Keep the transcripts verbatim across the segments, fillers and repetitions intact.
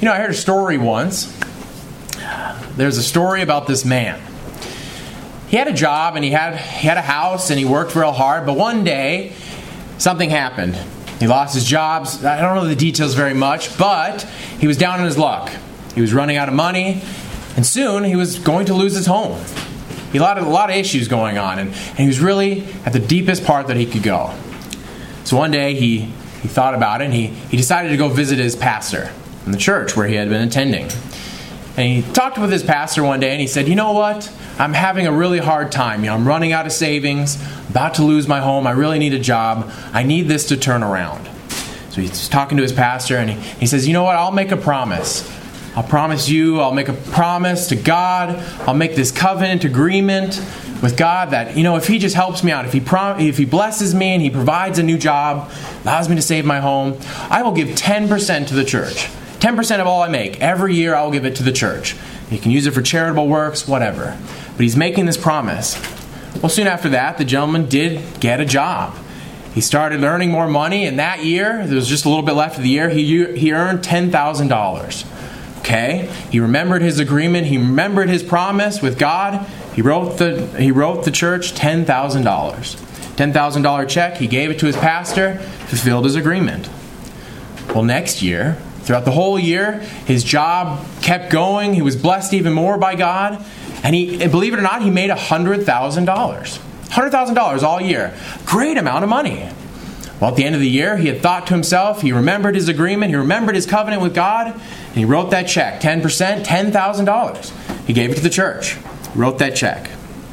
You know, I heard a story once. There's a story about this man. He had a job and he had he had a house and he worked real hard, but one day something happened. He lost his job. I don't know the details very much, but he was down on his luck. He was running out of money, and soon he was going to lose his home. He had a lot of issues going on, and, and he was really at the deepest part that he could go. So one day he, he thought about it, and he, he decided to go visit his pastor in the church where he had been attending. And he talked with his pastor one day, and he said, you know what? I'm having a really hard time. You know, I'm running out of savings, about to lose my home. I really need a job. I need this to turn around. So he's talking to his pastor, and he, he says, you know what? I'll make a promise. I'll promise you, I'll make a promise to God. I'll make this covenant agreement with God that, you know, if he just helps me out, if he prom- if he blesses me and he provides a new job, allows me to save my home, I will give ten percent to the church. ten percent of all I make. Every year I will give it to the church. He can use it for charitable works, whatever. But he's making this promise. Well, soon after that, the gentleman did get a job. He started earning more money, and that year, there was just a little bit left of the year, he, he earned ten thousand dollars. Okay? He remembered his agreement. He remembered his promise with God. He wrote the he wrote the church ten thousand dollars. ten thousand dollars check. He gave it to his pastor, fulfilled his agreement. Well, next year, throughout the whole year, his job kept going. He was blessed even more by God. And he, and believe it or not, he made one hundred thousand dollars. one hundred thousand dollars all year. Great amount of money. Well, at the end of the year, he had thought to himself, he remembered his agreement, he remembered his covenant with God, and he wrote that check, ten percent, ten thousand dollars. He gave it to the church. He wrote that check.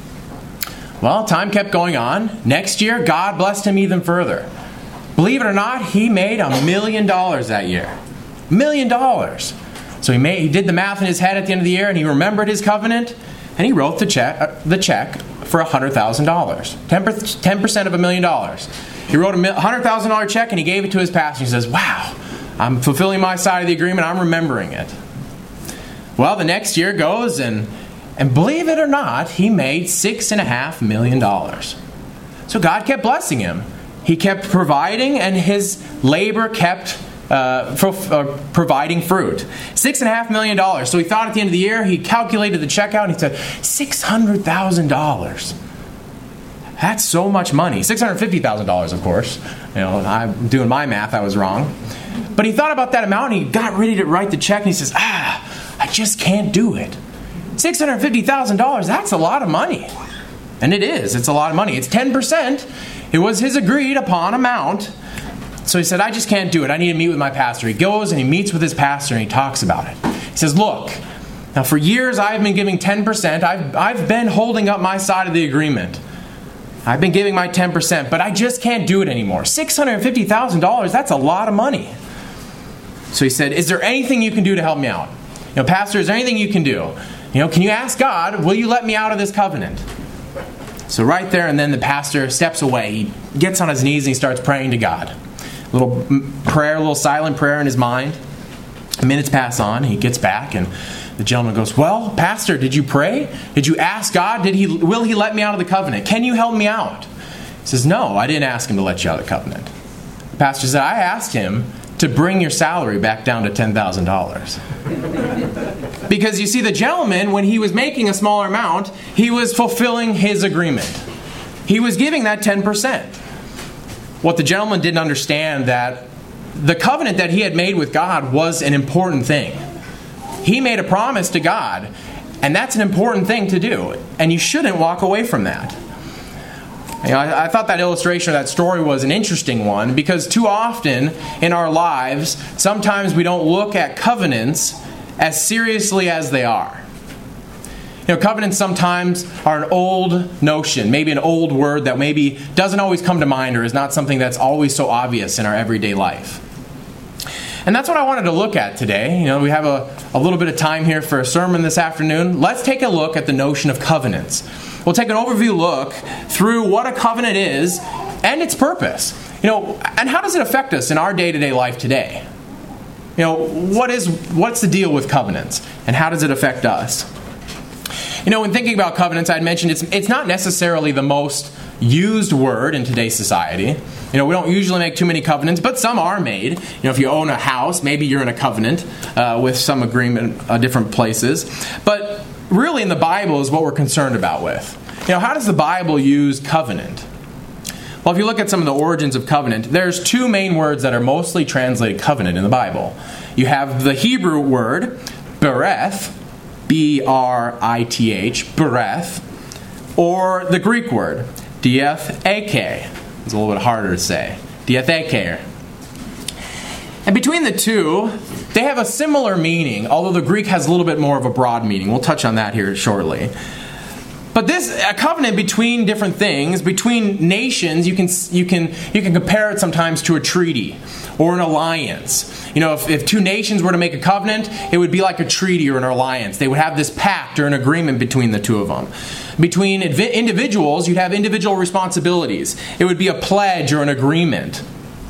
Well, time kept going on. Next year, God blessed him even further. Believe it or not, he made a million dollars that year. A million dollars. So he made he did the math in his head at the end of the year, and he remembered his covenant, and he wrote the check, uh, the check for one hundred thousand dollars. ten percent of a million dollars. He wrote a one hundred thousand dollars check, and he gave it to his pastor. He says, wow, I'm fulfilling my side of the agreement. I'm remembering it. Well, the next year goes, and and believe it or not, he made six point five million dollars. So God kept blessing him. He kept providing, and his labor kept uh, pro- uh, providing fruit. six point five million dollars. So he thought at the end of the year, he calculated the check out, and he said, six hundred thousand dollars. That's so much money. six hundred fifty thousand dollars, of course. You know, I'm doing my math, I was wrong. But he thought about that amount, and he got ready to write the check, and he says, ah, I just can't do it. six hundred fifty thousand dollars, that's a lot of money. And it is, it's a lot of money. It's ten percent. It was his agreed upon amount. So he said, I just can't do it. I need to meet with my pastor. He goes and he meets with his pastor, and he talks about it. He says, look, now for years I've been giving ten percent. I've, I've been holding up my side of the agreement. I've been giving my ten percent, but I just can't do it anymore. six hundred fifty thousand dollars, that's a lot of money. So he said, is there anything you can do to help me out? You know, Pastor, is there anything you can do? You know, can you ask God, will you let me out of this covenant? So right there and then the pastor steps away. He gets on his knees and he starts praying to God. A little prayer, a little silent prayer in his mind. Minutes pass on. He gets back and the gentleman goes, well, Pastor, did you pray? Did you ask God? Did he? Will he let me out of the covenant? Can you help me out? He says, no, I didn't ask him to let you out of the covenant. The pastor said, I asked him to bring your salary back down to ten thousand dollars. Because you see, the gentleman, when he was making a smaller amount, he was fulfilling his agreement. He was giving that ten percent. What the gentleman didn't understand, that the covenant that he had made with God was an important thing. He made a promise to God, and that's an important thing to do. And you shouldn't walk away from that. You know, I, I thought that illustration of that story was an interesting one, because too often in our lives, sometimes we don't look at covenants as seriously as they are. You know, covenants sometimes are an old notion, maybe an old word that maybe doesn't always come to mind or is not something that's always so obvious in our everyday life. And that's what I wanted to look at today. You know, we have a, a little bit of time here for a sermon this afternoon. Let's take a look at the notion of covenants. We'll take an overview look through what a covenant is and its purpose. You know, and how does it affect us in our day-to-day life today? You know, what is what's the deal with covenants, and how does it affect us? You know, when thinking about covenants, I'd mentioned it's it's not necessarily the most used word in today's society. You know, we don't usually make too many covenants, but some are made. You know, if you own a house, maybe you're in a covenant uh, with some agreement, uh, different places. But really in the Bible is what we're concerned about with. You know, how does the Bible use covenant? Well, if you look at some of the origins of covenant, there's two main words that are mostly translated covenant in the Bible. You have the Hebrew word, bereth, B R I T H, bereth, or the Greek word, diatheke. It's a little bit harder to say. Diatheke. And between the two, they have a similar meaning, although the Greek has a little bit more of a broad meaning. We'll touch on that here shortly. But this, a covenant between different things, between nations, you can you can you can compare it sometimes to a treaty or an alliance. You know, if, if two nations were to make a covenant, it would be like a treaty or an alliance. They would have this pact or an agreement between the two of them. Between inv- individuals, you'd have individual responsibilities. It would be a pledge or an agreement.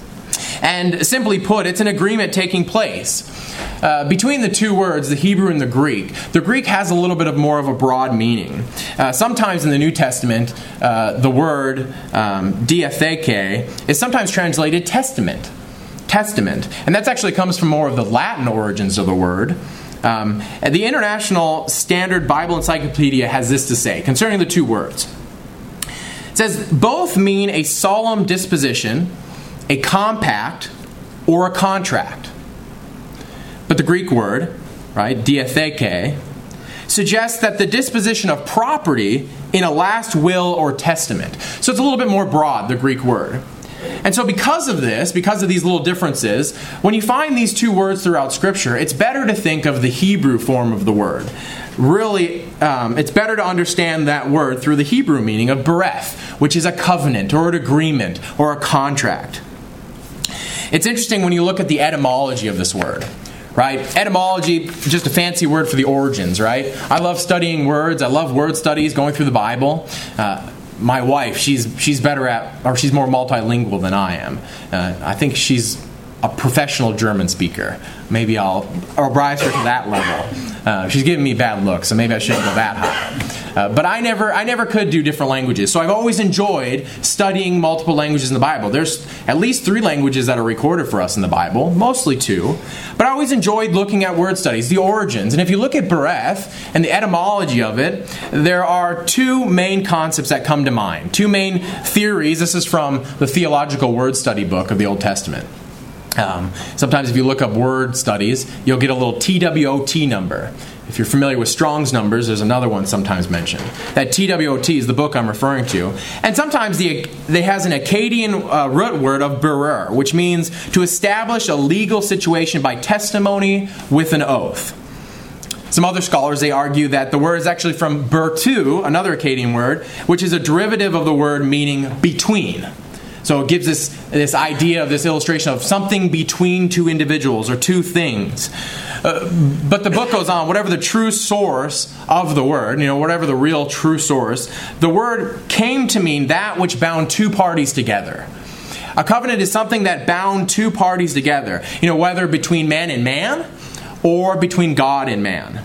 And simply put, it's an agreement taking place. Uh, between the two words, the Hebrew and the Greek, the Greek has a little bit of more of a broad meaning. Uh, sometimes in the New Testament, uh, the word um, diatheke is sometimes translated testament. Testament. And that actually comes from more of the Latin origins of the word. Um, and the International Standard Bible Encyclopedia has this to say concerning the two words. It says, both mean a solemn disposition, a compact, or a contract. But the Greek word, right, diatheke, suggests that the disposition of property in a last will or testament. So it's a little bit more broad, the Greek word. And so because of this, because of these little differences, when you find these two words throughout Scripture, it's better to think of the Hebrew form of the word. Really, um, it's better to understand that word through the Hebrew meaning of bereth, which is a covenant or an agreement or a contract. It's interesting when you look at the etymology of this word. Right? Etymology, just a fancy word for the origins, right? I love studying words. I love word studies, going through the Bible. Uh, my wife, she's she's better at, or she's more multilingual than I am. Uh, I think she's a professional German speaker. Maybe I'll, I'll rise her to that level. Uh, she's giving me bad looks, so maybe I shouldn't go that high. Uh, but I never, I never could do different languages, so I've always enjoyed studying multiple languages in the Bible. There's at least three languages that are recorded for us in the Bible, mostly two. But I always enjoyed looking at word studies, the origins. And if you look at bereth and the etymology of it, there are two main concepts that come to mind. Two main theories. This is from the Theological Word Study book of the Old Testament. Um, sometimes if you look up word studies, you'll get a little T W O T number. If you're familiar with Strong's numbers, there's another one sometimes mentioned. That T W O T is the book I'm referring to. And sometimes the, they has an Akkadian uh, root word of berer, which means to establish a legal situation by testimony with an oath. Some other scholars, they argue that the word is actually from bertu, another Akkadian word, which is a derivative of the word meaning between. So it gives us this idea of this illustration of something between two individuals or two things. Uh, but the book goes on, whatever the true source of the word, you know, whatever the real true source, the word came to mean that which bound two parties together. A covenant is something that bound two parties together, you know, whether between man and man or between God and man.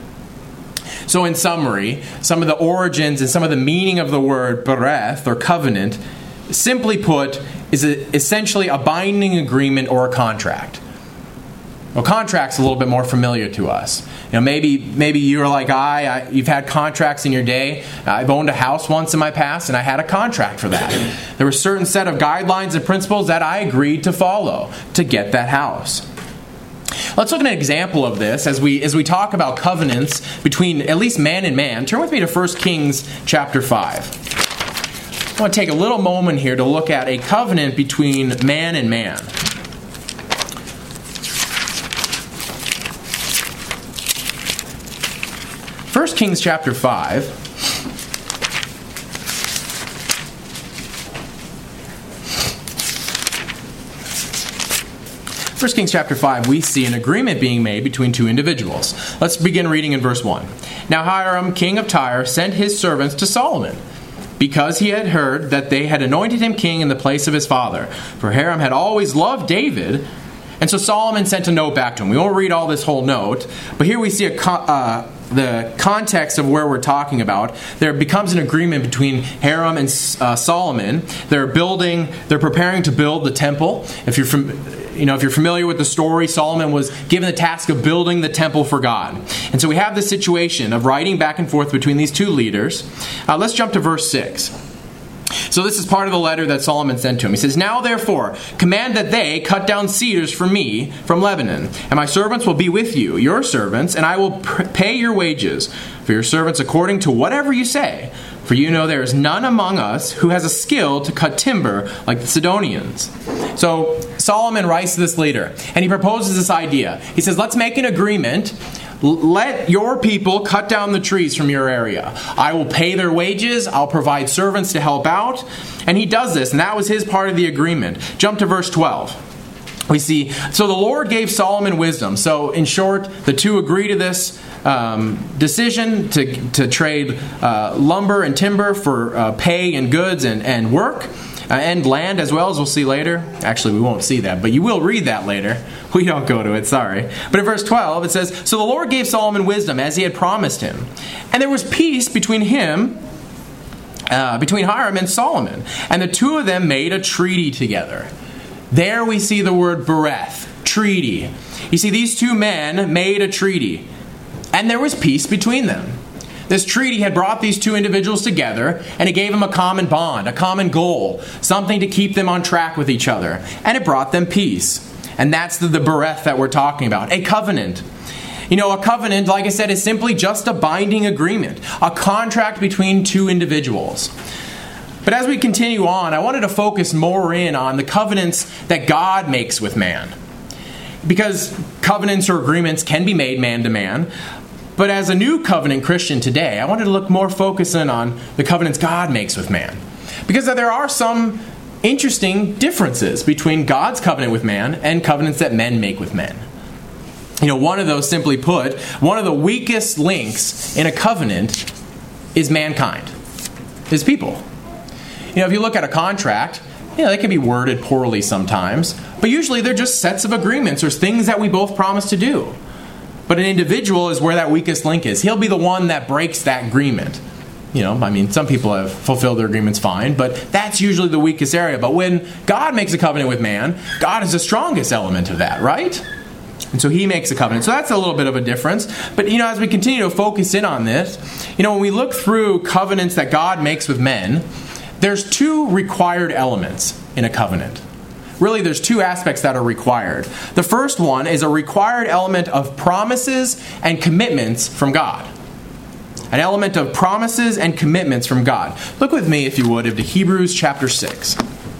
So in summary, some of the origins and some of the meaning of the word bereth or covenant, simply put, is a, essentially a binding agreement or a contract. Well, contract's a little bit more familiar to us. You know, maybe maybe you're like I, I, you've had contracts in your day. I've owned a house once in my past, and I had a contract for that. There were a certain set of guidelines and principles that I agreed to follow to get that house. Let's look at an example of this as we as we talk about covenants between at least man and man. Turn with me to First Kings chapter five. I want to take a little moment here to look at a covenant between man and man. First Kings chapter five. First Kings chapter five, we see an agreement being made between two individuals. Let's begin reading in verse one. Now Hiram, king of Tyre, sent his servants to Solomon, because he had heard that they had anointed him king in the place of his father. For Hiram had always loved David, and so Solomon sent a note back to him. We won't read all this whole note, but here we see a, uh, the context of where we're talking about, there becomes an agreement between Hiram and uh, Solomon. They're building, they're preparing to build the temple. If you're from, you know, if you're familiar with the story, Solomon was given the task of building the temple for God. And so we have this situation of writing back and forth between these two leaders. Uh, let's jump to verse six. So this is part of the letter that Solomon sent to him. He says, "Now therefore, command that they cut down cedars for me from Lebanon, and my servants will be with you, your servants, and I will pr- pay your wages for your servants according to whatever you say. For you know there is none among us who has a skill to cut timber like the Sidonians." So Solomon writes to this leader, and he proposes this idea. He says, let's make an agreement. Let your people cut down the trees from your area. I will pay their wages. I'll provide servants to help out. And he does this, and that was his part of the agreement. Jump to verse twelve. We see, so the Lord gave Solomon wisdom. So in short, the two agree to this um, decision to, to trade uh, lumber and timber for uh, pay and goods and, and work. Uh, and land as well, as we'll see later. Actually, we won't see that, but you will read that later. We don't go to it, sorry. But in verse twelve, it says, "So the Lord gave Solomon wisdom as he had promised him. And there was peace between him, uh, between Hiram and Solomon. And the two of them made a treaty together." There we see the word bereth, treaty. You see, these two men made a treaty. And there was peace between them. This treaty had brought these two individuals together, and it gave them a common bond, a common goal, something to keep them on track with each other. And it brought them peace. And that's the, the bereth that we're talking about, a covenant. You know, a covenant, like I said, is simply just a binding agreement, a contract between two individuals. But as we continue on, I wanted to focus more in on the covenants that God makes with man. Because covenants or agreements can be made man to man. But as a new covenant Christian today, I wanted to look more focused in on the covenants God makes with man. Because there are some interesting differences between God's covenant with man and covenants that men make with men. You know, one of those, simply put, one of the weakest links in a covenant is mankind, is people. You know, if you look at a contract, you know, they can be worded poorly sometimes, but usually they're just sets of agreements or things that we both promise to do. But an individual is where that weakest link is. He'll be the one that breaks that agreement. You know, I mean, some people have fulfilled their agreements fine, but that's usually the weakest area. But when God makes a covenant with man, God is the strongest element of that, right? And so he makes a covenant. So that's a little bit of a difference. But, you know, as we continue to focus in on this, you know, when we look through covenants that God makes with men, there's two required elements in a covenant. Really, there's two aspects that are required. The first one is a required element of promises and commitments from God. An element of promises and commitments from God. Look with me, if you would, into Hebrews chapter six.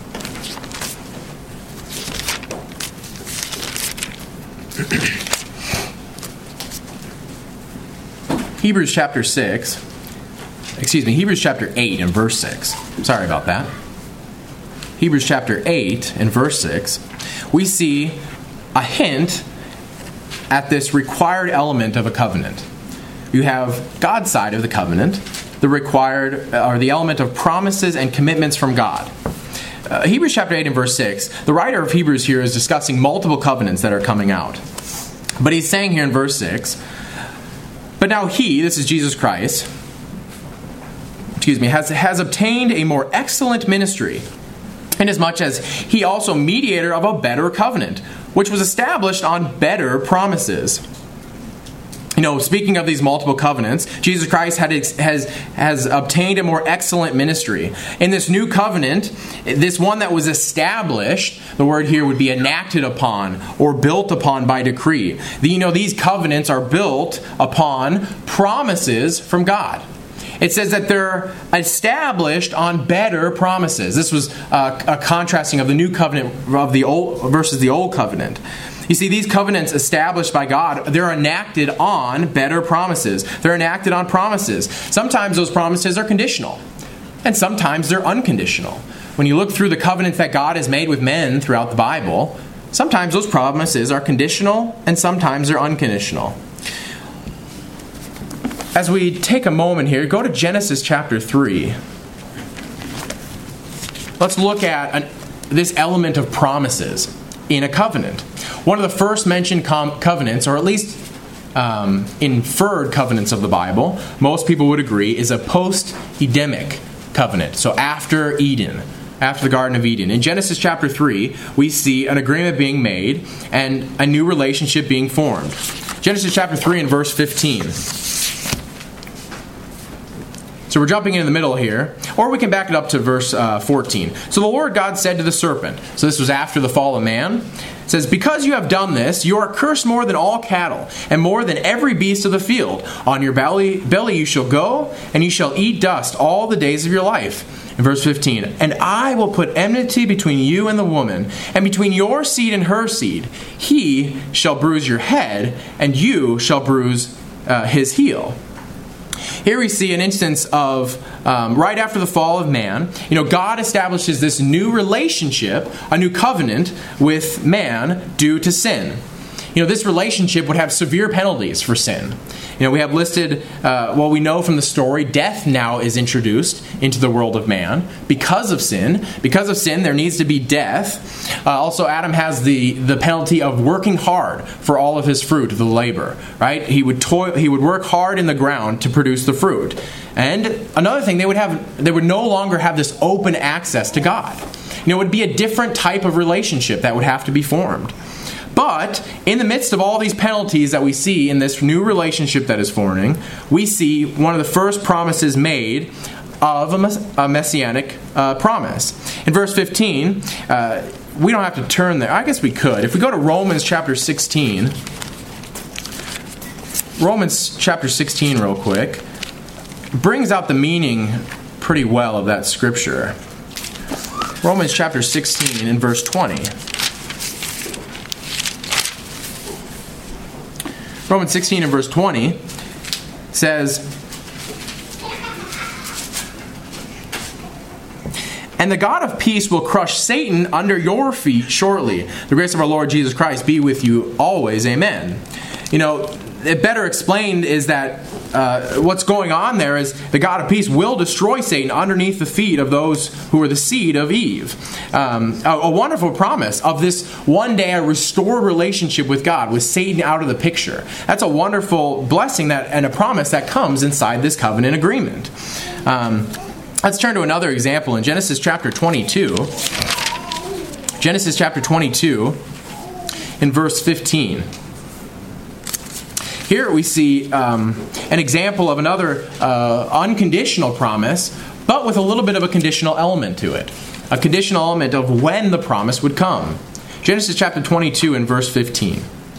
Hebrews chapter six. Excuse me, Hebrews chapter eight and verse six. Sorry about that. Hebrews chapter eight and verse six, we see a hint at this required element of a covenant. You have God's side of the covenant, the required, or the element of promises and commitments from God. Uh, Hebrews chapter eight and verse six, the writer of Hebrews here is discussing multiple covenants that are coming out. But he's saying here in verse six, "But now he," this is Jesus Christ, excuse me, has, has obtained a more excellent ministry, inasmuch as he also mediator of a better covenant, which was established on better promises. You know, speaking of these multiple covenants, Jesus Christ had, has, has obtained a more excellent ministry. In this new covenant, this one that was established, the word here would be enacted upon or built upon by decree. The, you know, these covenants are built upon promises from God. It says that they're established on better promises. This was uh, a contrasting of the new covenant of the old versus the old covenant. You see, these covenants established by God, they're enacted on better promises. They're enacted on promises. Sometimes those promises are conditional, and sometimes they're unconditional. When you look through the covenants that God has made with men throughout the Bible, sometimes those promises are conditional, and sometimes they're unconditional. As we take a moment here, go to Genesis chapter three. Let's look at an, this element of promises in a covenant. One of the first mentioned com- covenants, or at least um, inferred covenants of the Bible, most people would agree, is a post-Edemic covenant. So after Eden, after the Garden of Eden. In Genesis chapter three, we see an agreement being made and a new relationship being formed. Genesis chapter three and verse fifteen. So we're jumping in the middle here, or we can back it up to verse uh, fourteen. So the Lord God said to the serpent, so this was after the fall of man, it says, because you have done this, you are cursed more than all cattle, and more than every beast of the field. On your belly, belly you shall go, and you shall eat dust all the days of your life. In verse fifteen, and I will put enmity between you and the woman, and between your seed and her seed. He shall bruise your head, and you shall bruise uh, his heel. Here we see an instance of, um, right after the fall of man, you know, God establishes this new relationship, a new covenant with man due to sin. You know, this relationship would have severe penalties for sin. You know, we have listed, uh, well, we know from the story, death now is introduced into the world of man because of sin. Because of sin, there needs to be death. Uh, also, Adam has the, the penalty of working hard for all of his fruit, the labor, right? He would toil, he would work hard in the ground to produce the fruit. And another thing, they would have, they would no longer have this open access to God. You know, it would be a different type of relationship that would have to be formed. But in the midst of all these penalties that we see in this new relationship that is forming, we see one of the first promises made of a, mess- a messianic uh, promise. In verse fifteen, uh, we don't have to turn there. I guess we could. If we go to Romans chapter sixteen, Romans chapter sixteen real quick, brings out the meaning pretty well of that scripture. Romans chapter sixteen and verse twenty. Romans sixteen and verse twenty says, and the God of peace will crush Satan under your feet shortly. The grace of our Lord Jesus Christ be with you always. Amen. You know, it better explained is that uh, what's going on there is the God of peace will destroy Satan underneath the feet of those who are the seed of Eve. Um, a, a wonderful promise of this one day a restored relationship with God, with Satan out of the picture. That's a wonderful blessing that and a promise that comes inside this covenant agreement. Um, let's turn to another example in Genesis chapter twenty-two. Genesis chapter twenty-two in verse fifteen. Here we see um, an example of another uh, unconditional promise, but with a little bit of a conditional element to it. A conditional element of when the promise would come. Genesis chapter twenty-two and verse fifteen.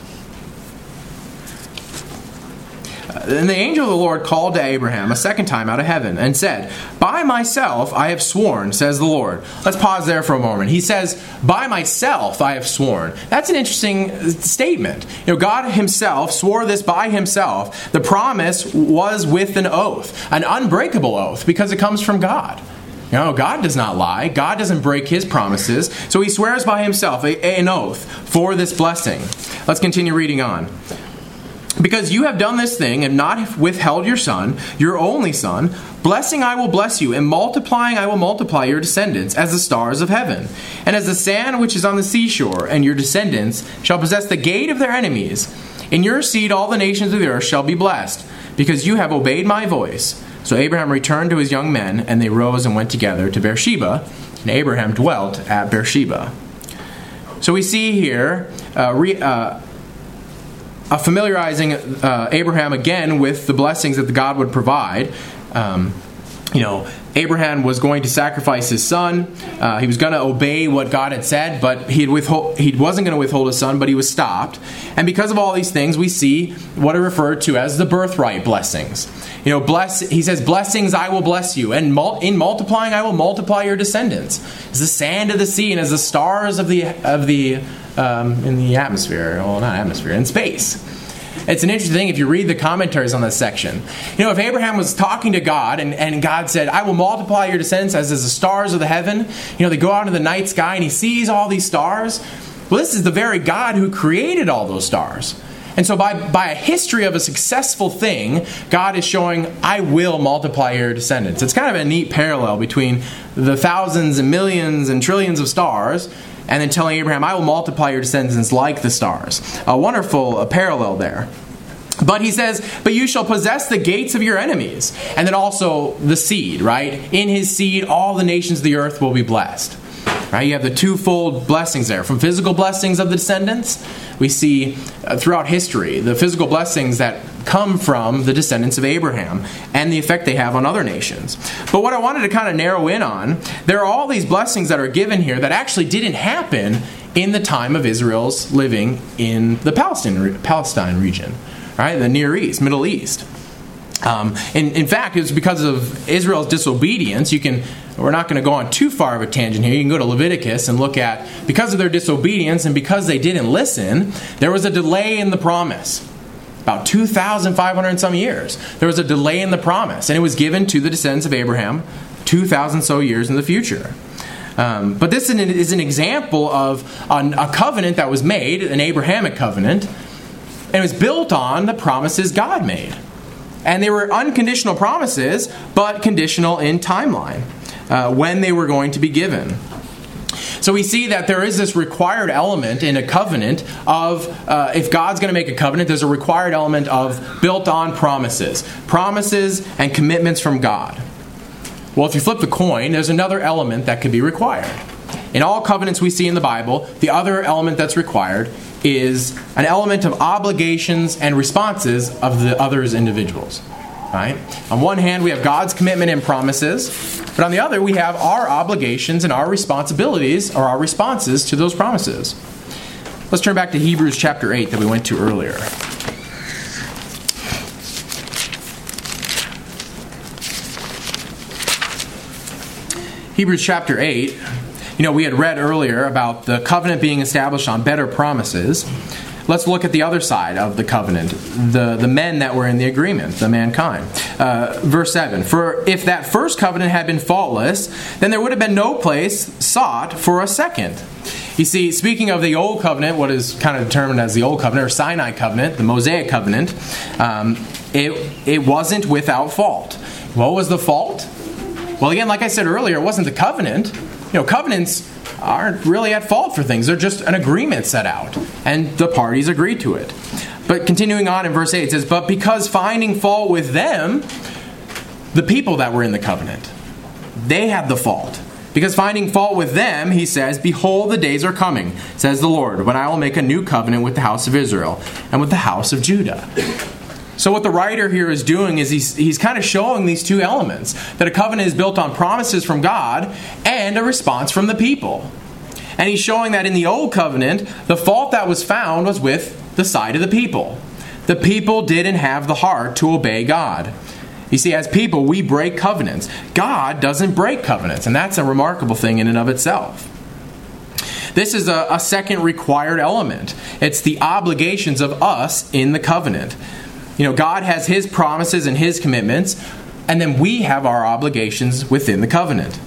And the angel of the Lord called to Abraham a second time out of heaven and said, by myself I have sworn, says the Lord. Let's pause there for a moment. He says, by myself I have sworn. That's an interesting statement. You know, God himself swore this by himself. The promise was with an oath, an unbreakable oath, because it comes from God. You know, God does not lie. God doesn't break his promises. So he swears by himself a, an oath for this blessing. Let's continue reading on. Because you have done this thing and not withheld your son, your only son, blessing I will bless you, and multiplying I will multiply your descendants as the stars of heaven, and as the sand which is on the seashore, and your descendants shall possess the gate of their enemies. In your seed all the nations of the earth shall be blessed, because you have obeyed my voice. So Abraham returned to his young men, and they rose and went together to Beersheba, and Abraham dwelt at Beersheba. So we see here uh, re, uh, Uh, familiarizing uh, Abraham again with the blessings that God would provide. Um, you know, Abraham was going to sacrifice his son. Uh, he was going to obey what God had said, but he had withhold, he wasn't going to withhold his son, but he was stopped. And because of all these things, we see what are referred to as the birthright blessings. You know, bless. He says, blessings I will bless you, and mul- in multiplying I will multiply your descendants. As the sand of the sea and as the stars of the of the um, in the atmosphere. Well, not atmosphere, in space. It's an interesting thing if you read the commentaries on this section. You know, if Abraham was talking to God and, and God said, I will multiply your descendants as is the stars of the heaven. You know, they go out into the night sky and he sees all these stars. Well, this is the very God who created all those stars. And so by, by a history of a successful thing, God is showing, I will multiply your descendants. It's kind of a neat parallel between the thousands and millions and trillions of stars and then telling Abraham, I will multiply your descendants like the stars. A wonderful a parallel there. But he says, but you shall possess the gates of your enemies. And then also the seed, right? In his seed, all the nations of the earth will be blessed. Right? You have the twofold blessings there. From physical blessings of the descendants, we see uh, throughout history the physical blessings that come from the descendants of Abraham and the effect they have on other nations. But what I wanted to kind of narrow in on, there are all these blessings that are given here that actually didn't happen in the time of Israel's living in the Palestine, Palestine region. Right, the Near East, Middle East. Um, in, in fact, it's because of Israel's disobedience. You can, we're not going to go on too far of a tangent here. You can go to Leviticus and look at, because of their disobedience and because they didn't listen, there was a delay in the promise. About two thousand five hundred and some years. There was a delay in the promise, and it was given to the descendants of Abraham two thousand so years in the future. Um, but this is an, is an example of an, a covenant that was made, an Abrahamic covenant, and it was built on the promises God made. And they were unconditional promises, but conditional in timeline, uh, when they were going to be given. So we see that there is this required element in a covenant of, uh, if God's going to make a covenant, there's a required element of built on promises. Promises and commitments from God. Well, if you flip the coin, there's another element that could be required. In all covenants we see in the Bible, the other element that's required is an element of obligations and responses of the other's individuals. Right? On one hand, we have God's commitment and promises, but on the other, we have our obligations and our responsibilities, or our responses to those promises. Let's turn back to Hebrews chapter eight that we went to earlier. Hebrews chapter eight. You know, we had read earlier about the covenant being established on better promises. Let's look at the other side of the covenant, the, the men that were in the agreement, the mankind. Uh, verse seven, for if that first covenant had been faultless, then there would have been no place sought for a second. You see, speaking of the old covenant, what is kind of determined as the old covenant, or Sinai covenant, the Mosaic covenant, um, it, it wasn't without fault. What was the fault? Well, again, like I said earlier, it wasn't the covenant. You know, covenants aren't really at fault for things. They're just an agreement set out, and the parties agree to it. But continuing on in verse eight, it says, but because finding fault with them, the people that were in the covenant, they had the fault. Because finding fault with them, he says, behold, the days are coming, says the Lord, when I will make a new covenant with the house of Israel and with the house of Judah. So what the writer here is doing is he's, he's kind of showing these two elements. That a covenant is built on promises from God and a response from the people. And he's showing that in the old covenant, the fault that was found was with the side of the people. The people didn't have the heart to obey God. You see, as people, we break covenants. God doesn't break covenants, and that's a remarkable thing in and of itself. This is a, a second required element. It's the obligations of us in the covenant. You know, God has His promises and His commitments, and then we have our obligations within the covenant.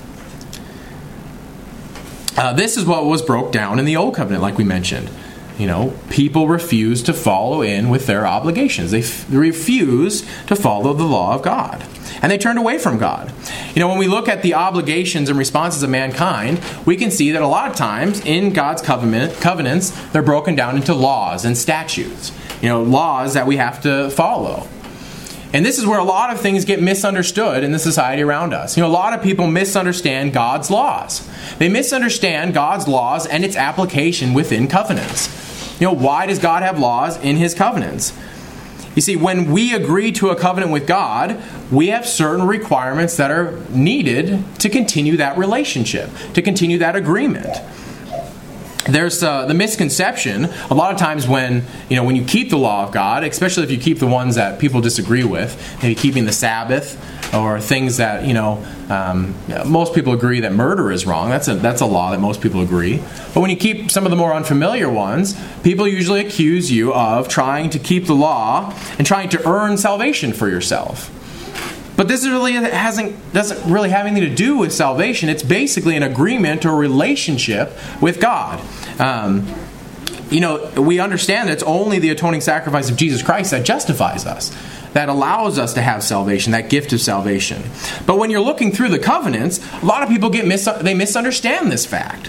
Uh, this is what was broke down in the Old Covenant, like we mentioned. You know, people refuse to follow in with their obligations. They f- refuse to follow the law of God. And they turned away from God. You know, when we look at the obligations and responses of mankind, we can see that a lot of times in God's covenant, covenants, they're broken down into laws and statutes. You know, laws that we have to follow. And this is where a lot of things get misunderstood in the society around us. You know, a lot of people misunderstand God's laws. They misunderstand God's laws and its application within covenants. You know, why does God have laws in His covenants? You see, when we agree to a covenant with God, we have certain requirements that are needed to continue that relationship, to continue that agreement. There's uh, the misconception, a lot of times when, you know, when you keep the law of God, especially if you keep the ones that people disagree with, maybe keeping the Sabbath, or things that, you know, um, most people agree that murder is wrong. That's a, that's a law that most people agree. But when you keep some of the more unfamiliar ones, people usually accuse you of trying to keep the law and trying to earn salvation for yourself. But this really hasn't doesn't really have anything to do with salvation. It's basically an agreement or relationship with God. Um, you know, we understand that it's only the atoning sacrifice of Jesus Christ that justifies us, that allows us to have salvation, that gift of salvation. But when you're looking through the covenants, a lot of people get mis- they misunderstand this fact.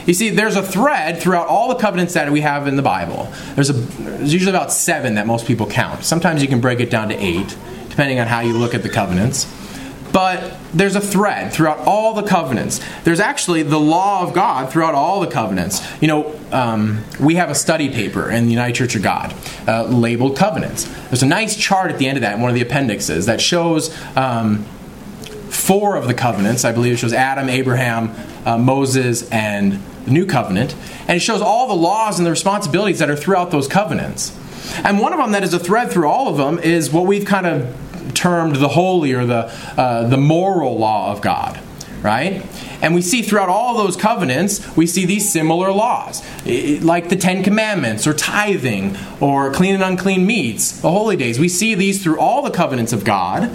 You see, there's a thread throughout all the covenants that we have in the Bible. There's, a, there's usually about seven that most people count. Sometimes you can break it down to eight, depending on how you look at the covenants. But there's a thread throughout all the covenants. There's actually the law of God throughout all the covenants. You know, um, we have a study paper in the United Church of God uh, labeled Covenants. There's a nice chart at the end of that in one of the appendixes that shows um, four of the covenants. I believe it shows Adam, Abraham, uh, Moses, and the New Covenant. And it shows all the laws and the responsibilities that are throughout those covenants. And one of them that is a thread through all of them is what we've kind of termed the holy or the uh, the moral law of God, right? And we see throughout all those covenants, we see these similar laws, like the Ten Commandments or tithing or clean and unclean meats, the holy days. We see these through all the covenants of God.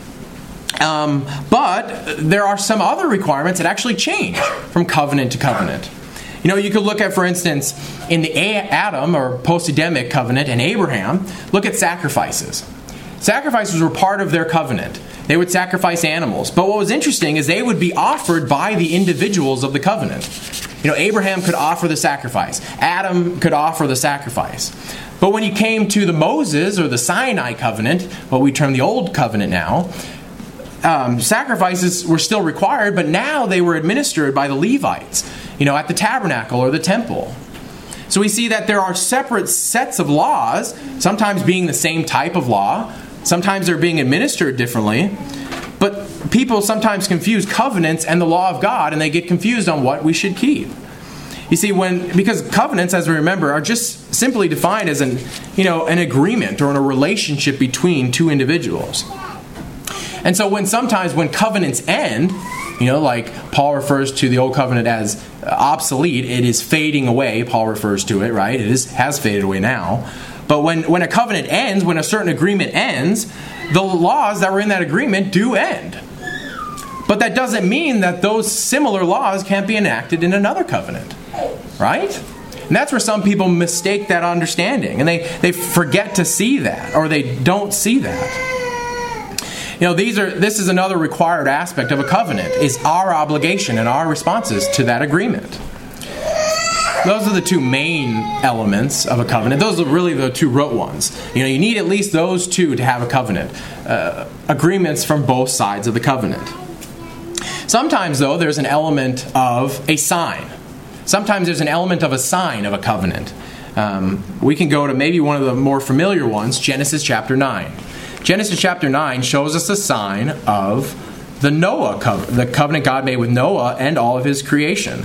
Um, but there are some other requirements that actually change from covenant to covenant. You know, you could look at, for instance, in the Adam or post-Adamic covenant and Abraham, look at sacrifices. Sacrifices were part of their covenant. They would sacrifice animals. But what was interesting is they would be offered by the individuals of the covenant. You know, Abraham could offer the sacrifice. Adam could offer the sacrifice. But when you came to the Moses or the Sinai covenant, what we term the Old Covenant now, um, sacrifices were still required, but now they were administered by the Levites, you know, at the tabernacle or the temple. So we see that there are separate sets of laws, sometimes being the same type of law. Sometimes they're being administered differently. But people sometimes confuse covenants and the law of God, and they get confused on what we should keep. You see, when because covenants, as we remember, are just simply defined as an, you know, an agreement or a relationship between two individuals. And so when sometimes when covenants end, you know, like Paul refers to the old covenant as obsolete, it is fading away, Paul refers to it, right? It is has faded away now. But when, when a covenant ends, when a certain agreement ends, the laws that were in that agreement do end. But that doesn't mean that those similar laws can't be enacted in another covenant, right? And that's where some people mistake that understanding, and they, they forget to see that, or they don't see that. You know, these are this is another required aspect of a covenant, is our obligation and our responses to that agreement. Those are the two main elements of a covenant. Those are really the two root ones. You know, you need at least those two to have a covenant. Uh, agreements from both sides of the covenant. Sometimes, though, there's an element of a sign. Sometimes there's an element of a sign of a covenant. Um, we can go to maybe one of the more familiar ones, Genesis chapter nine. Genesis chapter nine shows us a sign of the Noah covenant, the covenant God made with Noah and all of his creation.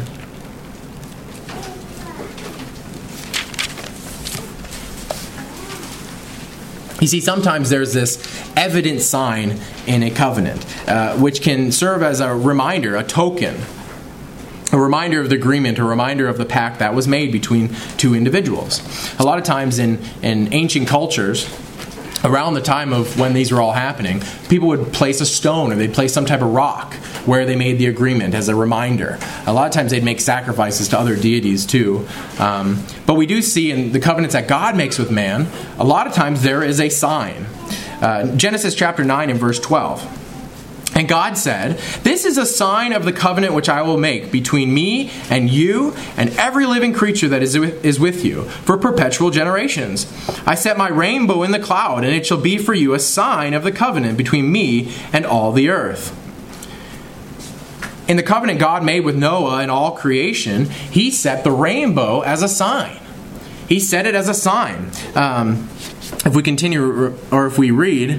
You see, sometimes there's this evident sign in a covenant, uh, which can serve as a reminder, a token, a reminder of the agreement, a reminder of the pact that was made between two individuals. A lot of times in, in ancient cultures, around the time of when these were all happening, people would place a stone or they'd place some type of rock where they made the agreement as a reminder. A lot of times they'd make sacrifices to other deities too. Um, but we do see in the covenants that God makes with man, a lot of times there is a sign. Uh, Genesis chapter nine and verse twelve. And God said, "This is a sign of the covenant which I will make between me and you and every living creature that is with, is with you for perpetual generations. I set my rainbow in the cloud, and it shall be for you a sign of the covenant between me and all the earth." In the covenant God made with Noah and all creation, he set the rainbow as a sign. He set it as a sign. Um, if we continue, or if we read...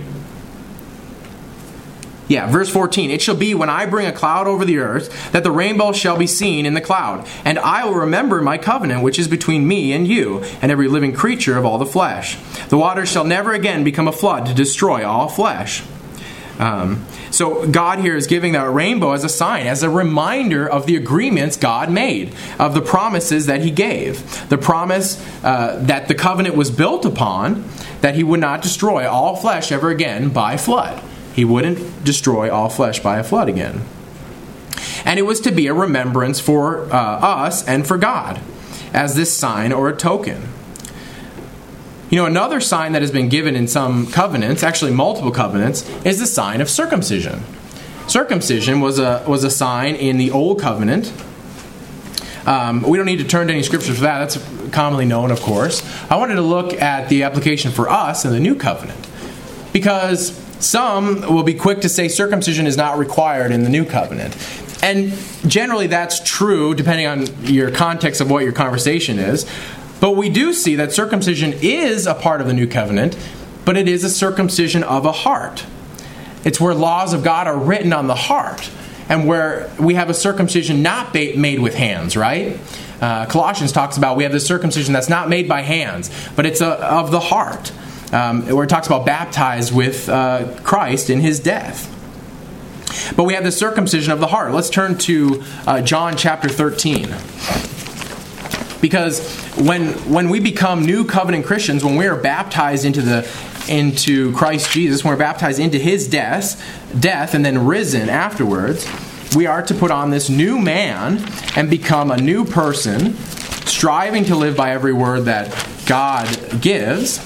Yeah, verse fourteen, "It shall be when I bring a cloud over the earth, that the rainbow shall be seen in the cloud. And I will remember my covenant, which is between me and you, and every living creature of all the flesh. The waters shall never again become a flood to destroy all flesh." Um, so God here is giving that rainbow as a sign, as a reminder of the agreements God made, of the promises that he gave. The promise uh, that the covenant was built upon, that he would not destroy all flesh ever again by flood. He wouldn't destroy all flesh by a flood again. And it was to be a remembrance for uh, us and for God, as this sign or a token. You know, another sign that has been given in some covenants, actually multiple covenants, is the sign of circumcision. Circumcision was a was a sign in the Old Covenant Um, we don't need to turn to any scriptures for that. That's commonly known, of course. I wanted to look at the application for us in the new covenant, because some will be quick to say circumcision is not required in the new covenant. And generally that's true depending on your context of what your conversation is. But we do see that circumcision is a part of the new covenant, but it is a circumcision of a heart. It's where laws of God are written on the heart, and where we have a circumcision not ba- made with hands, right? Uh, Colossians talks about we have this circumcision that's not made by hands, but it's a, of the heart, um, where it talks about baptized with uh, Christ in his death. But we have the circumcision of the heart. Let's turn to uh, John chapter thirteen. Because when when we become new covenant Christians, when we are baptized into the into Christ Jesus, when we're baptized into his death, death and then risen afterwards, we are to put on this new man and become a new person, striving to live by every word that God gives.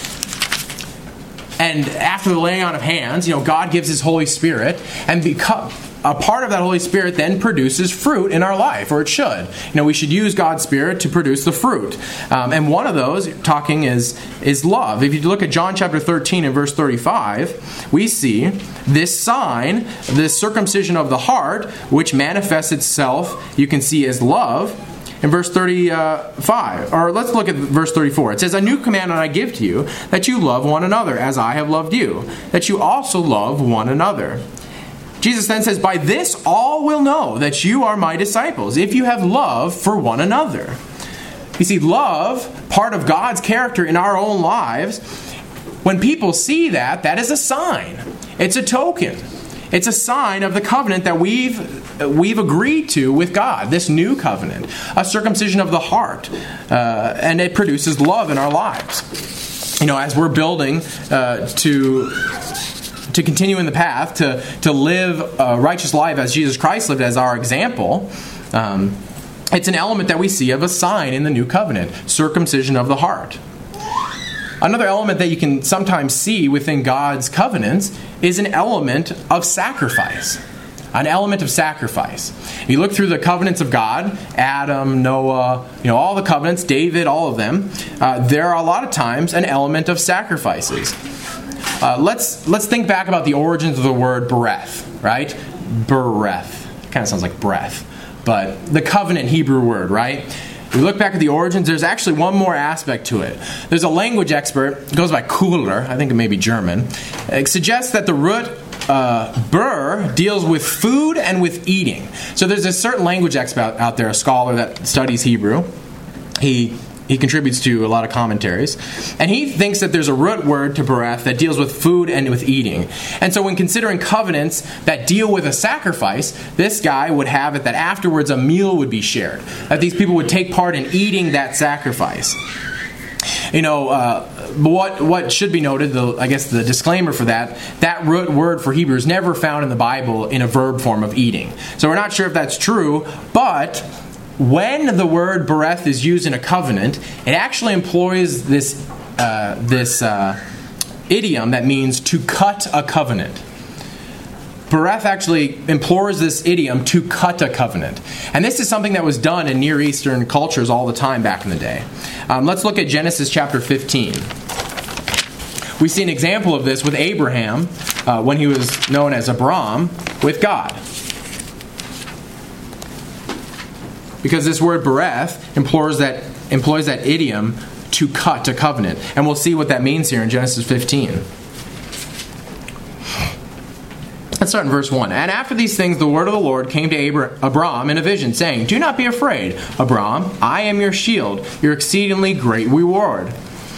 And after the laying on of hands, you know, God gives his Holy Spirit, and become a part of that Holy Spirit then produces fruit in our life, or it should. You know, we should use God's Spirit to produce the fruit. Um, and one of those, talking, is, is love. If you look at John chapter thirteen and verse thirty-five, we see this sign, this circumcision of the heart, which manifests itself, you can see, as love. In verse thirty-five, or let's look at verse thirty-four. It says, "A new commandment I give to you, that you love one another, as I have loved you, that you also love one another." Jesus then says, "By this all will know that you are my disciples, if you have love for one another." You see, love, part of God's character in our own lives, when people see that, that is a sign. It's a token. It's a sign of the covenant that we've we've agreed to with God, this new covenant, a circumcision of the heart, uh, and it produces love in our lives. You know, as we're building uh, to to continue in the path to to live a righteous life as Jesus Christ lived as our example, um, it's an element that we see of a sign in the new covenant, circumcision of the heart. Another element that you can sometimes see within God's covenants is an element of sacrifice. An element of sacrifice. If you look through the covenants of God, Adam, Noah, you know, all the covenants, David, all of them, uh, there are a lot of times an element of sacrifices. Uh, let's let's think back about the origins of the word breath, right? Breath. Kind of sounds like breath. But the covenant Hebrew word, right? We look back at the origins, there's actually one more aspect to it. There's a language expert, it goes by Kuhler, I think it may be German, it suggests that the root uh, ber deals with food and with eating. So there's a certain language expert out there, a scholar that studies Hebrew. He he contributes to a lot of commentaries. And he thinks that there's a root word to bereth that deals with food and with eating. And so when considering covenants that deal with a sacrifice, this guy would have it that afterwards a meal would be shared. That these people would take part in eating that sacrifice. You know, uh, what what should be noted, the, I guess the disclaimer for that, that root word for Hebrew is never found in the Bible in a verb form of eating. So we're not sure if that's true, but when the word bereth is used in a covenant, it actually employs this uh, this uh, idiom that means to cut a covenant. Bereth actually implores this idiom to cut a covenant. And this is something that was done in Near Eastern cultures all the time back in the day. Um, let's look at Genesis chapter fifteen. We see an example of this with Abraham uh, when he was known as Abram with God. Because this word bereth employs that, employs that idiom to cut a covenant. And we'll see what that means here in Genesis fifteen. Let's start in verse one. "And after these things the word of the Lord came to Abra- Abram in a vision, saying, 'Do not be afraid, Abram, I am your shield, your exceedingly great reward.'"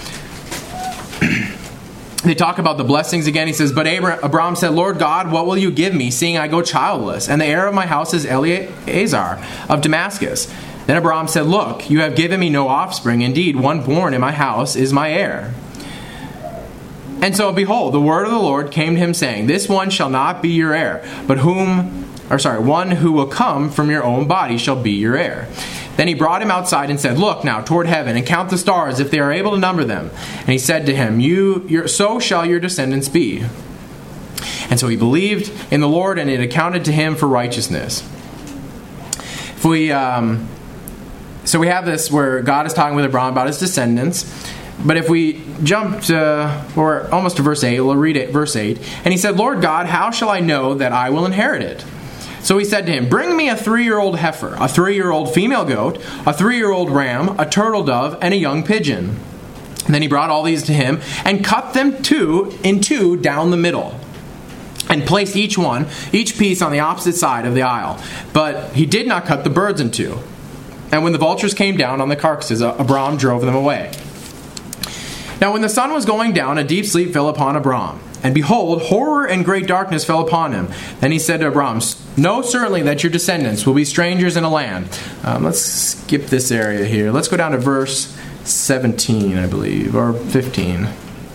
They talk about the blessings again. He says, "But Abram, Abram said, 'Lord God, what will you give me, seeing I go childless? And the heir of my house is Eleazar of Damascus.' Then Abram said, 'Look, you have given me no offspring. Indeed, one born in my house is my heir.' And so, behold, the word of the Lord came to him, saying, 'This one shall not be your heir, but whom, or sorry, one who will come from your own body shall be your heir.' Then he brought him outside and said, 'Look now toward heaven, and count the stars, if they are able to number them.' And he said to him, You, your, so shall your descendants be. And so he believed in the Lord, and it accounted to him for righteousness." If we um, so we have this where God is talking with Abraham about his descendants. But if we jump to, or almost to verse eight, we'll read it, verse eight. And he said, Lord God, how shall I know that I will inherit it? So he said to him, bring me a three-year-old heifer, a three-year-old female goat, a three-year-old ram, a turtle dove, and a young pigeon. And then he brought all these to him and cut them two in two down the middle, and placed each one, each piece on the opposite side of the aisle. But he did not cut the birds in two. And when the vultures came down on the carcasses, Abram drove them away. Now when the sun was going down, a deep sleep fell upon Abram. And behold, horror and great darkness fell upon him. Then he said to Abram, know certainly that your descendants will be strangers in a land. Um, let's skip this area here. Let's go down to verse seventeen, I believe, or fifteen.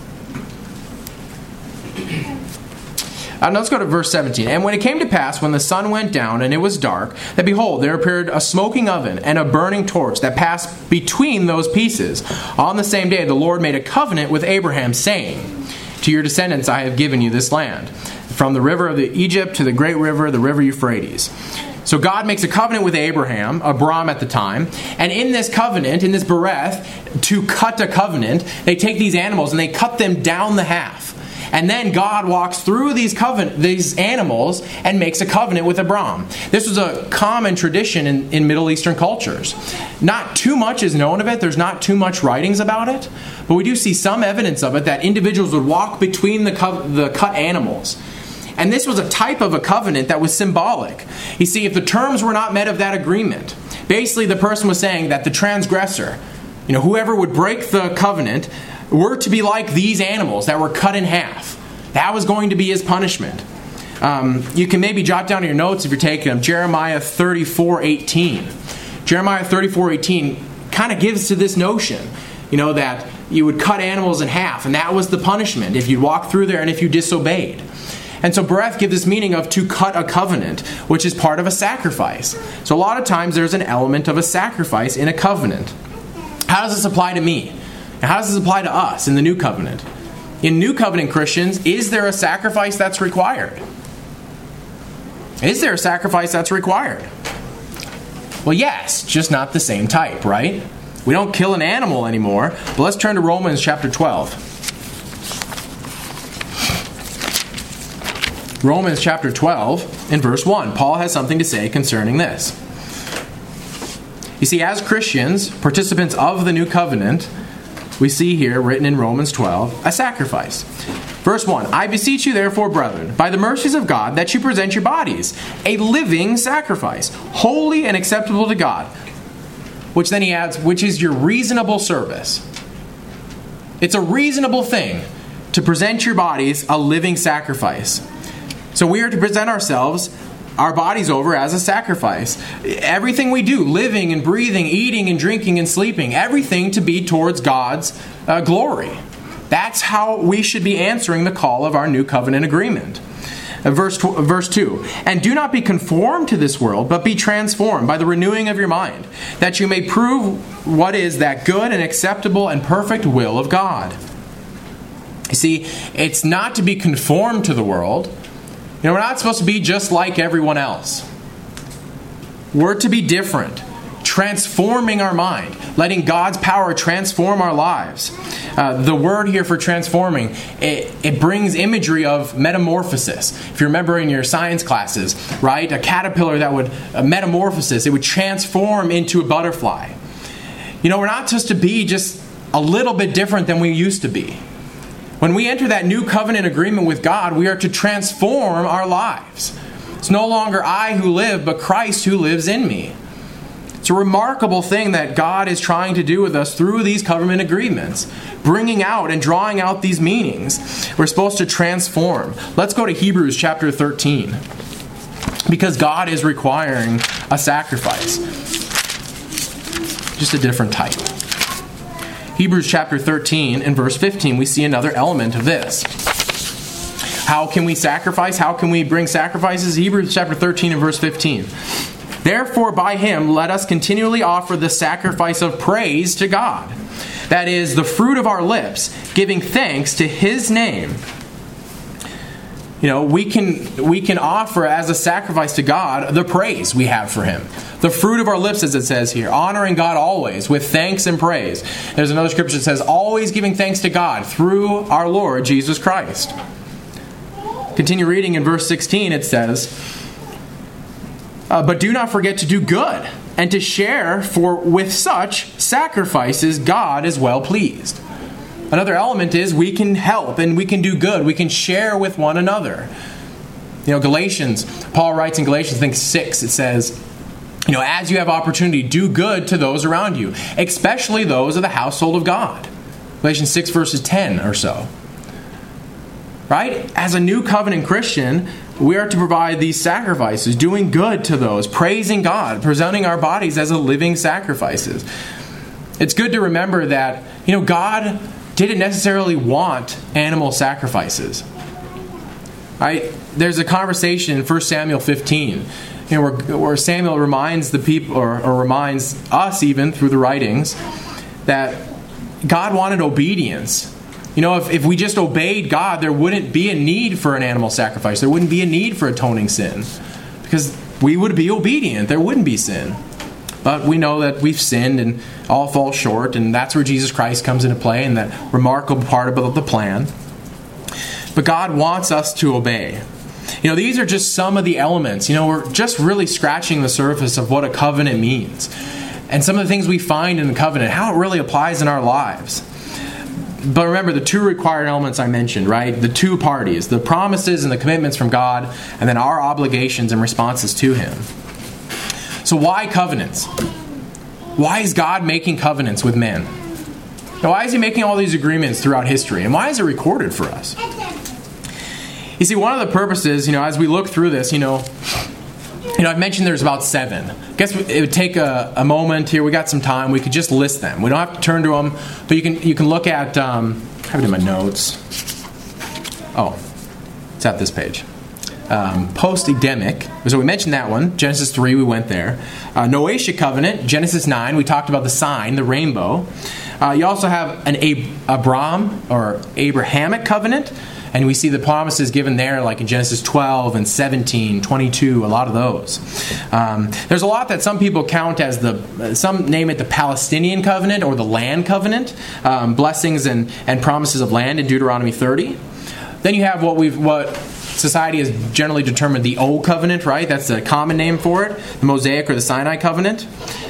Uh, let's go to verse seventeen. And when it came to pass, when the sun went down and it was dark, that behold, there appeared a smoking oven and a burning torch that passed between those pieces. On the same day the Lord made a covenant with Abraham, saying, to your descendants I have given you this land, from the river of the Egypt to the great river, the river Euphrates. So God makes a covenant with Abraham, Abram at the time, and in this covenant, in this bereth, to cut a covenant, they take these animals and they cut them down the half. And then God walks through these covenant, these animals and makes a covenant with Abram. This was a common tradition in, in Middle Eastern cultures. Not too much is known of it. There's not too much writings about it. But we do see some evidence of it, that individuals would walk between the, co- the cut animals. And this was a type of a covenant that was symbolic. You see, if the terms were not met of that agreement, basically the person was saying that the transgressor, you know, whoever would break the covenant, were to be like these animals that were cut in half. That was going to be his punishment. Um, you can maybe jot down in your notes if you're taking them, Jeremiah thirty-four eighteen. Jeremiah thirty-four eighteen kind of gives to this notion, you know, that you would cut animals in half, and that was the punishment if you walked through there and if you disobeyed. And so bereth gives this meaning of to cut a covenant, which is part of a sacrifice. So a lot of times there's an element of a sacrifice in a covenant. How does this apply to me? And how does this apply to us in the New Covenant? In New Covenant Christians, is there a sacrifice that's required? Is there a sacrifice that's required? Well, yes, just not the same type, right? We don't kill an animal anymore, but let's turn to Romans chapter twelve. Romans chapter twelve and verse one. Paul has something to say concerning this. You see, as Christians, participants of the New Covenant, we see here, written in Romans twelve, a sacrifice. Verse one, I beseech you therefore, brethren, by the mercies of God, that you present your bodies a living sacrifice, holy and acceptable to God. Which then he adds, which is your reasonable service. It's a reasonable thing to present your bodies a living sacrifice. So we are to present ourselves, our bodies over as a sacrifice. Everything we do, living and breathing, eating and drinking and sleeping, everything to be towards God's uh, glory. That's how we should be answering the call of our new covenant agreement. Uh, verse, tw- verse two, and do not be conformed to this world, but be transformed by the renewing of your mind, that you may prove what is that good and acceptable and perfect will of God. You see, it's not to be conformed to the world. You know, we're not supposed to be just like everyone else. We're to be different, transforming our mind, letting God's power transform our lives. Uh, the word here for transforming, it, it brings imagery of metamorphosis. If you remember in your science classes, right, a caterpillar that would, a metamorphosis, it would transform into a butterfly. You know, we're not supposed to be just a little bit different than we used to be. When we enter that new covenant agreement with God, we are to transform our lives. It's no longer I who live, but Christ who lives in me. It's a remarkable thing that God is trying to do with us through these covenant agreements, bringing out and drawing out these meanings. We're supposed to transform. Let's go to Hebrews chapter thirteen, because God is requiring a sacrifice, just a different type. Hebrews chapter thirteen and verse fifteen, we see another element of this. How can we sacrifice? How can we bring sacrifices? Hebrews chapter thirteen and verse fifteen. Therefore by him let us continually offer the sacrifice of praise to God. That is, the fruit of our lips, giving thanks to his name. You you know, we can we can offer as a sacrifice to God the praise we have for him. The fruit of our lips, as it says here, honoring God always with thanks and praise. There's another scripture that says, always giving thanks to God through our Lord Jesus Christ. Continue reading in verse sixteen, it says, uh, but do not forget to do good and to share, for with such sacrifices God is well pleased. Another element is we can help and we can do good. We can share with one another. You know, Galatians, Paul writes in Galatians, I think six, it says, you know, as you have opportunity, do good to those around you, especially those of the household of God. Galatians six verses ten or so. Right? As a new covenant Christian, we are to provide these sacrifices, doing good to those, praising God, presenting our bodies as a living sacrifices. It's good to remember that, you know, God didn't necessarily want animal sacrifices. Right? There's a conversation in First Samuel fifteen, you know, where, where Samuel reminds the people, or, or reminds us even through the writings, that God wanted obedience. You know, if, if we just obeyed God, there wouldn't be a need for an animal sacrifice. There wouldn't be a need for atoning sin. Because we would be obedient. There wouldn't be sin. But we know that we've sinned and all fall short, and that's where Jesus Christ comes into play, and that remarkable part about the plan. But God wants us to obey. You know, these are just some of the elements. You know, we're just really scratching the surface of what a covenant means. And some of the things we find in the covenant, how it really applies in our lives. But remember the two required elements I mentioned, right? The two parties, the promises and the commitments from God, and then our obligations and responses to Him. So why covenants? Why is God making covenants with men? Now, why is He making all these agreements throughout history? And why is it recorded for us? You see, one of the purposes, you know, as we look through this, you know, you know, I've mentioned there's about seven. I guess it would take a, a moment here. We got some time. We could just list them. We don't have to turn to them, but you can you can look at. Um, I have it in my notes. Oh, it's at this page. Um, Post-Edemic. So we mentioned that one. Genesis three, we went there. Uh, Noachic covenant. Genesis nine, we talked about the sign, the rainbow. Uh, you also have an Ab- Abram or Abrahamic covenant. And we see the promises given there, like in Genesis twelve and seventeen, twenty-two, a lot of those. Um, there's a lot that some people count as the, some name it the Palestinian covenant or the land covenant, um, blessings and, and promises of land in Deuteronomy thirty. Then you have what we've, what society has generally determined the Old Covenant, right? That's a common name for it, the Mosaic or the Sinai covenant.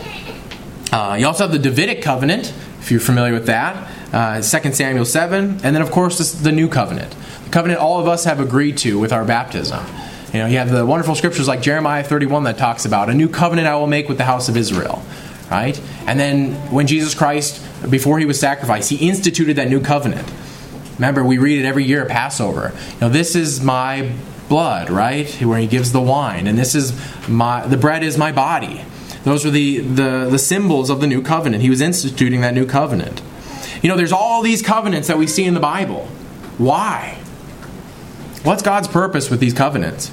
Uh, you also have the Davidic covenant, if you're familiar with that, uh, Second Samuel seven, and then of course this, the New Covenant. The covenant all of us have agreed to with our baptism. You know, you have the wonderful scriptures like Jeremiah thirty-one that talks about a new covenant I will make with the house of Israel, right? And then when Jesus Christ, before He was sacrificed, He instituted that new covenant. Remember, we read it every year at Passover. You know, this is my blood, right? Where He gives the wine, and this is my the bread is my body. Those are the the the symbols of the new covenant. He was instituting that new covenant. You know, there's all these covenants that we see in the Bible. Why? What's God's purpose with these covenants?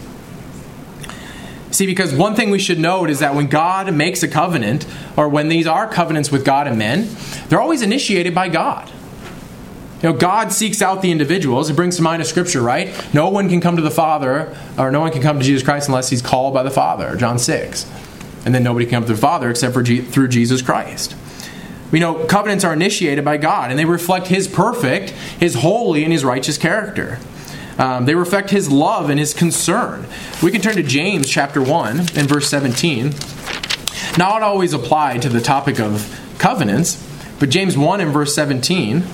See, because one thing we should note is that when God makes a covenant, or when these are covenants with God and men, they're always initiated by God. You know, God seeks out the individuals. It brings to mind a scripture, right? No one can come to the Father, or no one can come to Jesus Christ unless he's called by the Father, John six. And then nobody can come to the Father except for G- through Jesus Christ. We know covenants are initiated by God, and they reflect His perfect, His holy, and His righteous character. Um, they reflect His love and His concern. We can turn to James chapter one and verse seventeen. Not always applied to the topic of covenants, but James one and verse seventeen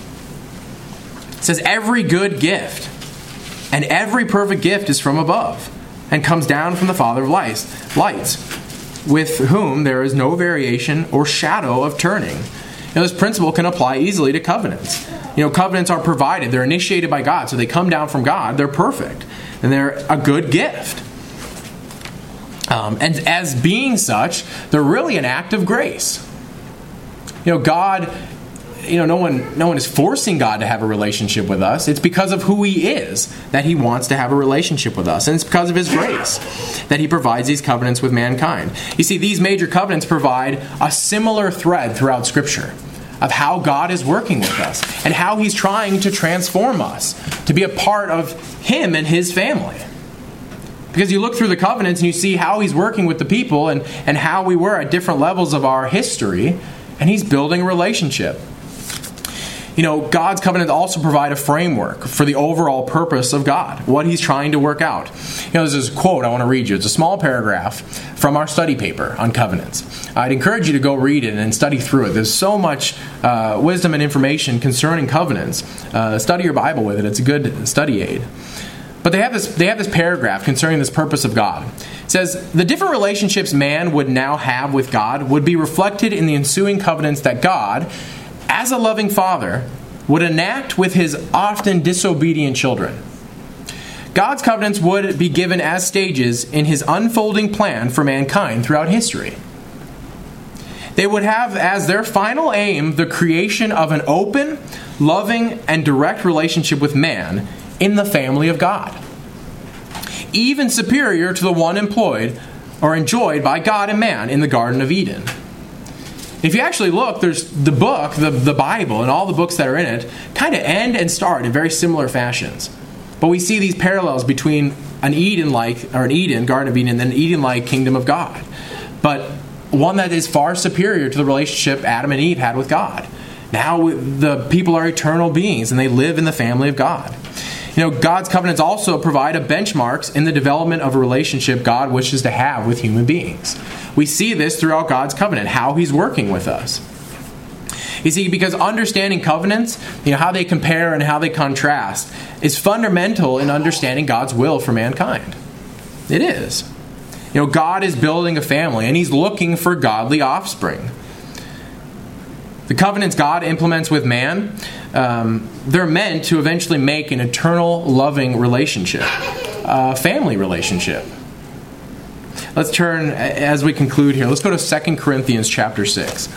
says, every good gift and every perfect gift is from above and comes down from the Father of lights, lights, with whom there is no variation or shadow of turning. Now, this principle can apply easily to covenants. You know, covenants are provided. They're initiated by God, so they come down from God. They're perfect, and they're a good gift. Um, and as being such, they're really an act of grace. You know, God, you know, no one, no one is forcing God to have a relationship with us. It's because of who He is that He wants to have a relationship with us. And it's because of His grace that He provides these covenants with mankind. You see, these major covenants provide a similar thread throughout Scripture. of how God is working with us and how he's trying to transform us to be a part of him and his family. Because you look through the covenants and you see how he's working with the people and, and how we were at different levels of our history, and he's building a relationship. You know, God's covenants also provide a framework for the overall purpose of God, what he's trying to work out. You know, there's this quote I want to read you. It's a small paragraph from our study paper on covenants. I'd encourage you to go read it and study through it. There's so much uh, wisdom and information concerning covenants. Uh, study your Bible with it. It's a good study aid. But they have this they have this paragraph concerning this purpose of God. It says, the different relationships man would now have with God would be reflected in the ensuing covenants that God, as a loving father, would enact with his often disobedient children. God's covenants would be given as stages in his unfolding plan for mankind throughout history. They would have as their final aim the creation of an open, loving, and direct relationship with man in the family of God, even superior to the one employed or enjoyed by God and man in the Garden of Eden. If you actually look, there's the book, the, the Bible, and all the books that are in it kind of end and start in very similar fashions. But we see these parallels between an Eden-like, or an Eden, Garden of Eden, and an Eden-like kingdom of God. But one that is far superior to the relationship Adam and Eve had with God. Now the people are eternal beings, and they live in the family of God. You know, God's covenants also provide a benchmarks in the development of a relationship God wishes to have with human beings. We see this throughout God's covenant, how he's working with us. You see, because understanding covenants, you know, how they compare and how they contrast, is fundamental in understanding God's will for mankind. It is. You know, God is building a family, and he's looking for godly offspring. The covenants God implements with man, um, they're meant to eventually make an eternal, loving relationship, a family relationship. Let's turn, as we conclude here, let's go to Second Corinthians chapter six.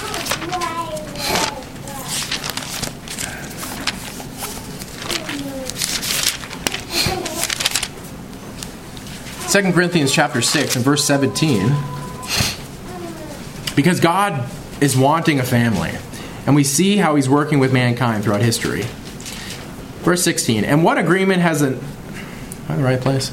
Second Corinthians chapter six and verse seventeen. Because God is wanting a family, and we see how he's working with mankind throughout history. Verse sixteen. And what agreement has an... Am I in the right place?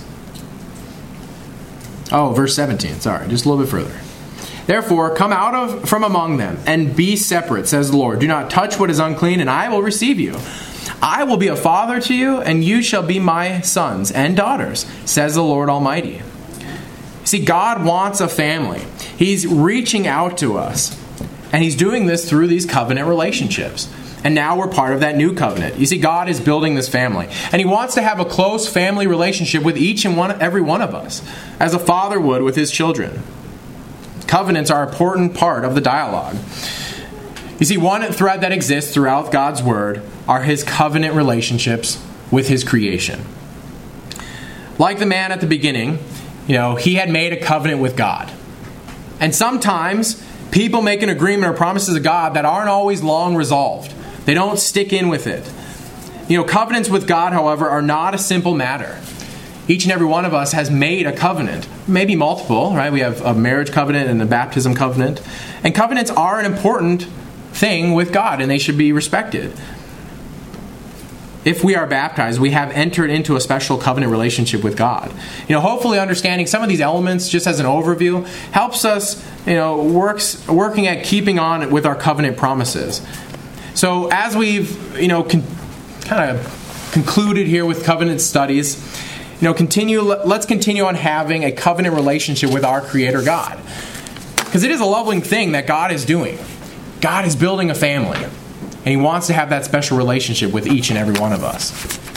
Oh, verse seventeen. Sorry, just a little bit further. Therefore, come out of from among them, and be separate, says the Lord. Do not touch what is unclean, and I will receive you. I will be a father to you, and you shall be my sons and daughters, says the Lord Almighty. See, God wants a family. He's reaching out to us. And he's doing this through these covenant relationships. And now we're part of that new covenant. You see, God is building this family. And he wants to have a close family relationship with each and one, every one of us, as a father would with his children. Covenants are an important part of the dialogue. You see, one thread that exists throughout God's word are his covenant relationships with his creation. Like the man at the beginning, you know, he had made a covenant with God. And sometimes people make an agreement or promises of God that aren't always long resolved. They don't stick in with it. You know, covenants with God, however, are not a simple matter. Each and every one of us has made a covenant, maybe multiple, right? We have a marriage covenant and a baptism covenant. And covenants are an important thing with God, and they should be respected. If we are baptized, we have entered into a special covenant relationship with God. You know, hopefully understanding some of these elements, just as an overview, helps us, you know, works working at keeping on with our covenant promises. So as we've, you know, con- kind of concluded here with covenant studies, you know, continue. Let's continue on having a covenant relationship with our Creator God, because it is a lovely thing that God is doing. God is building a family. And he wants to have that special relationship with each and every one of us.